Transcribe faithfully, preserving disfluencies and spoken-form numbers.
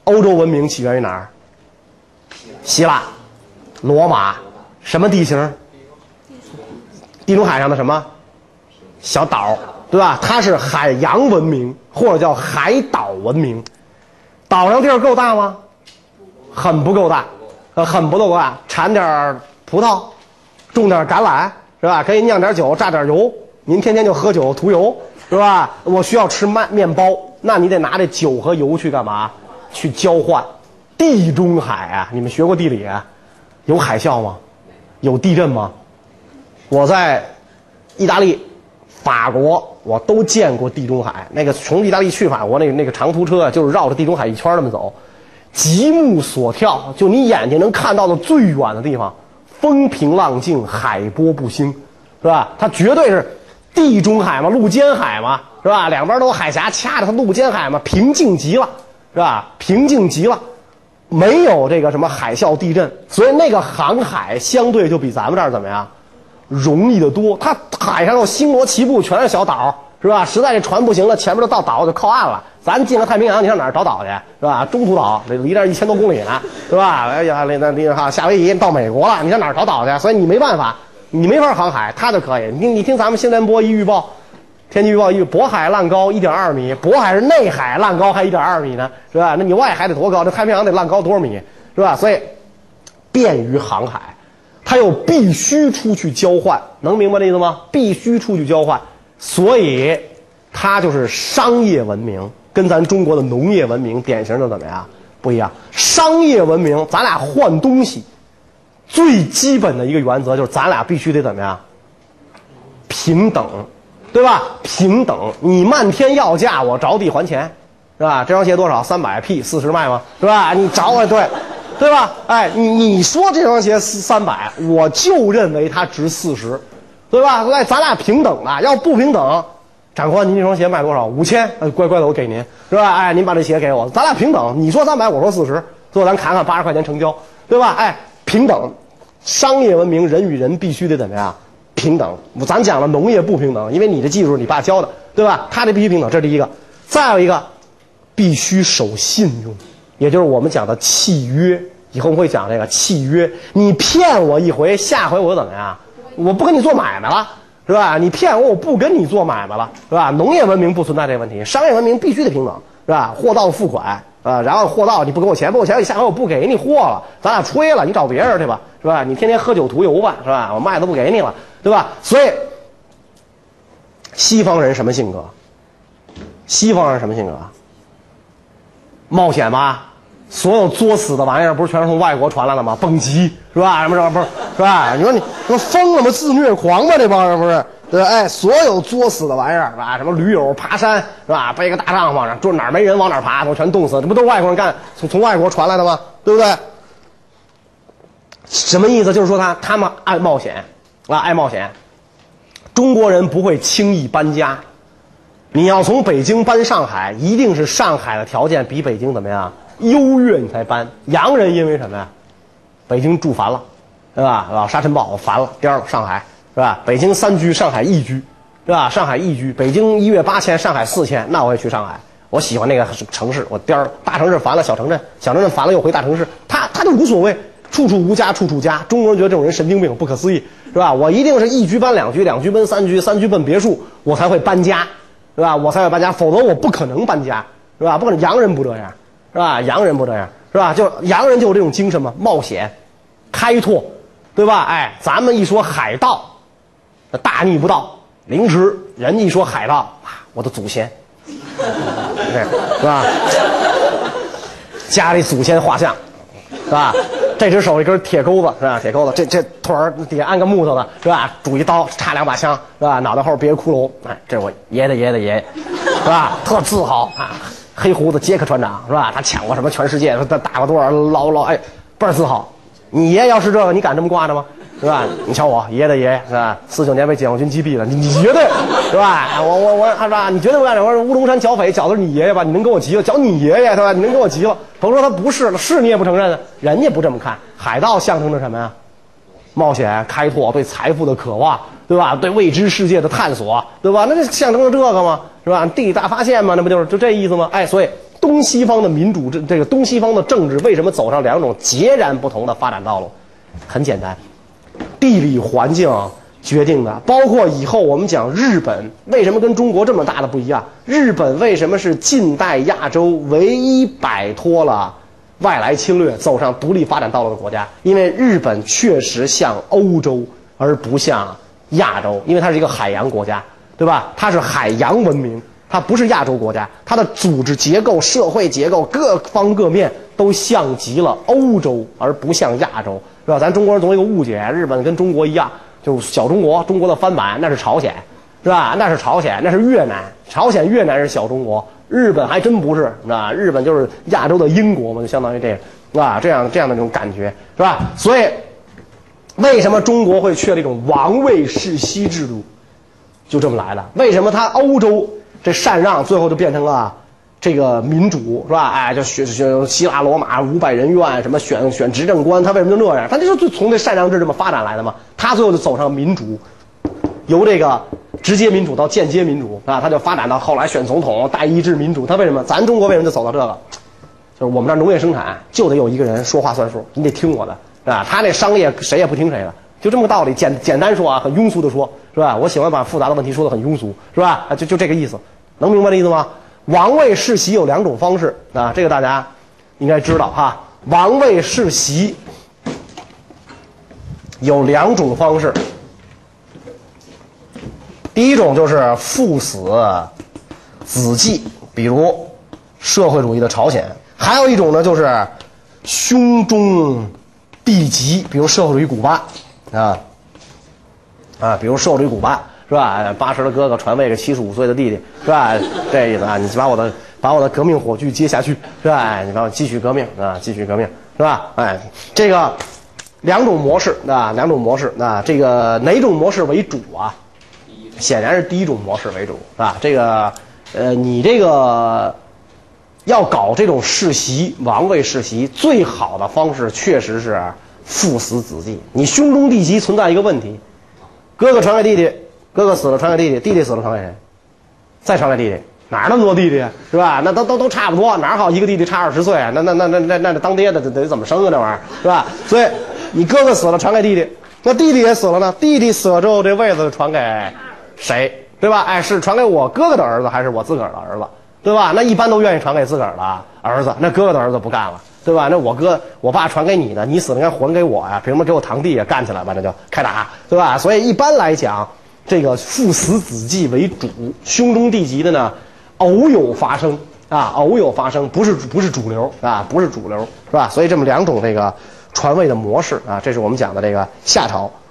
欧洲文明起源于哪儿？希腊、罗马，什么地形？地中海上的什么小岛，对吧？它是海洋文明，或者叫海岛文明。岛上地儿够大吗？很不够大，呃，很不够大。产点葡萄，种点橄榄，是吧？可以酿点酒，榨点油。您天天就喝酒图油，是吧？我需要吃面面包，那你得拿这酒和油去干嘛？去交换。地中海啊，你们学过地理啊？有海啸吗？有地震吗？我在意大利、法国，我都见过地中海。那个从意大利去法国那个那个长途车，就是绕着地中海一圈那么走，极目所眺，就你眼睛能看到的最远的地方，风平浪静，海波不兴，是吧？它绝对是地中海嘛，陆间海嘛，是吧？两边都有海峡掐着它，陆间海嘛，平静极了，是吧？平静极了。没有这个什么海啸地震，所以那个航海相对就比咱们这儿怎么样容易得多。它海上有星罗棋布，全是小岛，是吧？实在这船不行了，前面就到岛就靠岸了。咱进了太平洋，你上哪儿找岛去，是吧？中途岛离这儿一千多公里呢，是吧？哎呀，那那那哈夏威夷到美国了，你上哪儿找岛去？所以你没办法，你没法航海，它就可以。你你听咱们新闻播一预报。天气预报一，渤海浪高一点二米，渤海是内海，浪高还一点二米呢，是吧？那你外海得多高？这太平洋得浪高多少米，是吧？所以便于航海，它又必须出去交换，能明白这意思吗？必须出去交换，所以它就是商业文明，跟咱中国的农业文明典型的怎么样不一样？商业文明，咱俩换东西，最基本的一个原则就是咱俩必须得怎么样？平等。对吧？平等，你漫天要价，我着地还钱，是吧？这双鞋多少？三百 P 四十卖吗？是吧？你找我对，对吧？哎，你你说这双鞋三百，我就认为它值四十，对吧？来，咱俩平等的，要不平等，长官，您这双鞋卖多少？五千，呃，乖乖的，我给您，是吧？哎，您把这鞋给我，咱俩平等，你说三百，我说四十，最后咱砍砍八十块钱成交，对吧？哎，平等，商业文明，人与人必须得怎么样？平等，咱讲了农业不平等，因为你的技术你爸教的，对吧？他这必须平等，这是第一个。再有一个，必须守信用，也就是我们讲的契约。以后我们会讲这个契约。你骗我一回，下回我怎么样？我不跟你做买卖了，是吧？你骗我，我不跟你做买卖了，是吧？农业文明不存在这个问题，商业文明必须得平等，是吧？货到付款。啊，然后货到你不给我钱，不给我钱，你下回我不给你货了，咱俩吹了，你找别人去吧，是吧？你天天喝酒图油吧，是吧？我卖都不给你了，对吧？所以，西方人什么性格？西方人什么性格？冒险吧，所有作死的玩意儿不是全是从外国传来的吗？蹦极是吧？什么什么不是是吧？你说你说疯了吗？自虐狂吗？这帮人不是？对吧？哎，所有作死的玩意儿是吧？什么驴友爬山是吧？背个大帐篷上，就哪儿没人往哪儿爬，都全冻死，这不都是外国人干？从从外国传来的吗？对不对？什么意思？就是说他他们爱冒险啊，爱冒险。中国人不会轻易搬家，你要从北京搬上海，一定是上海的条件比北京怎么样优越，你才搬。洋人因为什么呀？北京住烦了，对吧？老沙尘暴我烦了，颠了，上海。是吧？北京三居，上海一居，是吧？上海一居，北京一月八千，上海四千，那我也去上海。我喜欢那个城市，我颠儿大城市烦了，小城镇，小城镇烦了又回大城市，他他就无所谓，处处无家，处处家。中国人觉得这种人神经病，不可思议，是吧？我一定是一居搬两居，两居奔三居，三居奔别墅，我才会搬家，是吧？我才会搬家，否则我不可能搬家，是吧？不可能，洋人不这样，是吧？洋人不这样，是吧？就洋人就有这种精神嘛，冒险，开拓，对吧？哎，咱们一说海盗。大逆不道，凌迟。人家一说海盗啊，我的祖先，对，是吧？家里祖先画像，是吧？这只手一根铁钩子，是吧？铁钩子，这这腿儿底下安个木头的，是吧？拄一刀，插两把枪，是吧？脑袋后别个骷髅，哎，这是我爷的爷的爷，是吧？特自豪啊！黑胡子杰克船长，是吧？他抢过什么全世界，他打过多少捞捞，哎，倍儿自豪。你爷要是这个，你敢这么挂着吗？是吧？你瞧我爷的爷是吧？四九年被解放军击毙了，你你绝对是吧？我我我是吧？你绝对不敢讲，我说乌龙山剿匪剿的是你爷爷吧？你能跟我急了？剿你爷爷是吧？你能跟我急了？甭说他不是了，是你也不承认，人家不这么看。海盗象征着什么呀？冒险、开拓、对财富的渴望，对吧？对未知世界的探索，对吧？那就象征着这个嘛，是吧？地理大发现嘛，那不就是就这意思吗？哎，所以东西方的民主这这个东西方的政治为什么走上两种截然不同的发展道路？很简单，地理环境决定的。包括以后我们讲日本为什么跟中国这么大的不一样？日本为什么是近代亚洲唯一摆脱了外来侵略走上独立发展道路的国家？因为日本确实像欧洲而不像亚洲，因为它是一个海洋国家，对吧？它是海洋文明，它不是亚洲国家，它的组织结构、社会结构各方各面都像极了欧洲而不像亚洲，是吧？咱中国人总有一个误解，日本跟中国一样，就小中国，中国的翻版那是朝鲜，是吧？那是朝鲜，那是越南，朝鲜越南是小中国，日本还真不是，是吧？日本就是亚洲的英国嘛，就相当于这个，是吧？这样这样的这种感觉，是吧？所以为什么中国会确立这种王位世袭制度，就这么来的。为什么他欧洲这禅让最后就变成了这个民主，是吧？哎，就选选希腊罗马五百人院，什么选选执政官，他为什么就那样？他就是从这禅让制这么发展来的嘛。他最后就走上民主，由这个直接民主到间接民主啊，他就发展到后来选总统、代议制民主。他为什么？咱中国为什么就走到这个？就是我们这农业生产就得有一个人说话算数，你得听我的，是吧？他那商业谁也不听谁的，就这么个道理。简简单说啊，很庸俗的说，是吧？我喜欢把复杂的问题说得很庸俗，是吧？啊，就就这个意思，能明白这意思吗？王位世袭有两种方式啊，这个大家应该知道哈。王位世袭有两种方式，第一种就是父死子继，比如社会主义的朝鲜；还有一种呢就是兄终弟及，比如社会主义古巴啊啊，比如社会主义古巴。是吧？八十的哥哥传位给七十五岁的弟弟，是吧？这意思啊，你把我的把我的革命火炬接下去，是吧？你把我继续革命啊，继续革命，是吧？哎，这个两种模式啊，两种模式啊，这个哪种模式为主啊？显然是第一种模式为主，是吧？这个呃，你这个要搞这种世袭王位世袭，最好的方式确实是父死子继。你兄终弟及存在一个问题，哥哥传给弟弟。哥哥死了传给弟弟，弟弟死了传给谁？再传给弟弟，哪那么多弟弟是吧？那都都都差不多，哪好一个弟弟差二十岁？那那那那那那当爹的得得怎么生啊？这玩意儿是吧？所以你哥哥死了传给弟弟，那弟弟也死了呢？弟弟死了之后，这位子传给谁？对吧？哎，是传给我哥哥的儿子，还是我自个儿的儿子？对吧？那一般都愿意传给自个儿的儿子，那哥哥的儿子不干了。对吧？那我哥我爸传给你的，你死了应该还给我呀，凭什么给我堂弟也干起来吧？那就开打，对吧？所以一般来讲，这个父死子继为主，兄终弟及的呢，偶有发生啊，偶有发生，不是不是主流啊，不是主流，是吧？所以这么两种这个传位的模式啊，这是我们讲的这个夏朝。